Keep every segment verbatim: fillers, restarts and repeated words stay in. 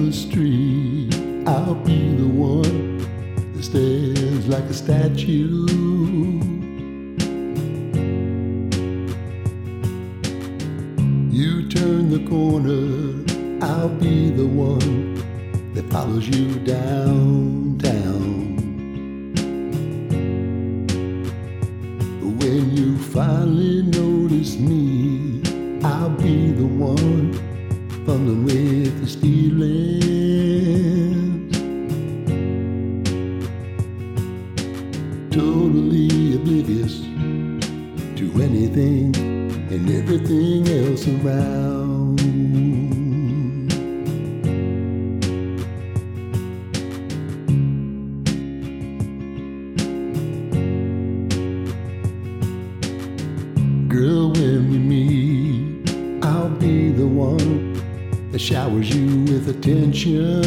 the street, I'll be the one that stands like a statue. You turn the corner, I'll be the one that follows you downtown. When you finally notice me, I'll be the one fumbling with the feelings, totally oblivious to anything and everything else around. Girl, when we meet, I'll be the one that showers you with attention.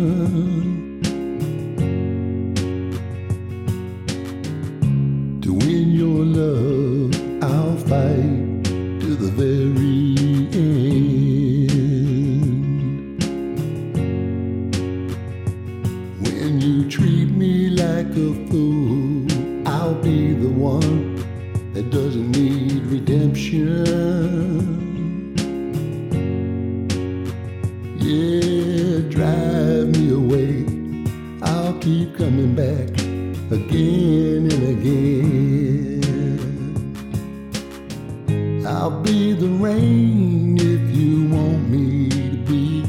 To win your love, I'll fight to the very end. When you treat me like a fool, I'll be the one that doesn't need redemption. Yeah, drive me away, I'll keep coming back again and again. I'll be the rain if you want me to be,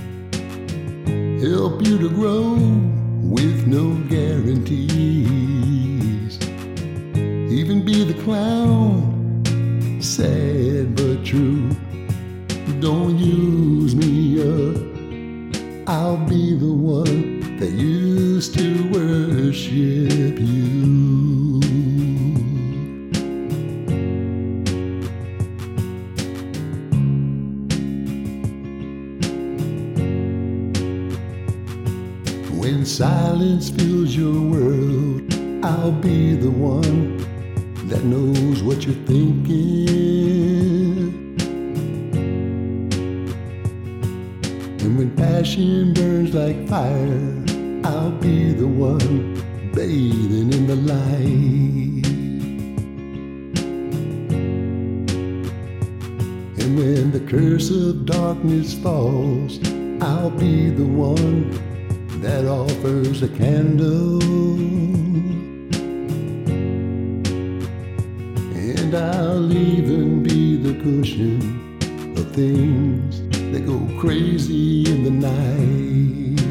help you to grow with no guarantees, even be the clown, sad but true. Don't use me up, I'll be the one that used to worship you. When silence fills your world, I'll be the one that knows what you're thinking. And when passion burns like fire, I'll be the one bathing in the light. And when the curse of darkness falls, I'll be the one that offers a candle. And I'll even be the cushion of things that go crazy in the night.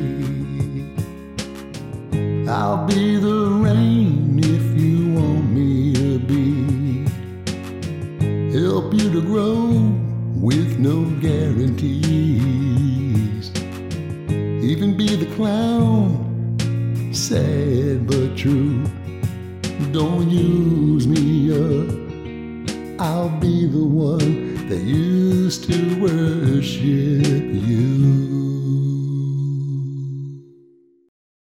I'll be the rain if you want me to be, help you to grow with no guarantees, even be the clown, sad but true. Don't use me up, I'll be the one that used to worship you.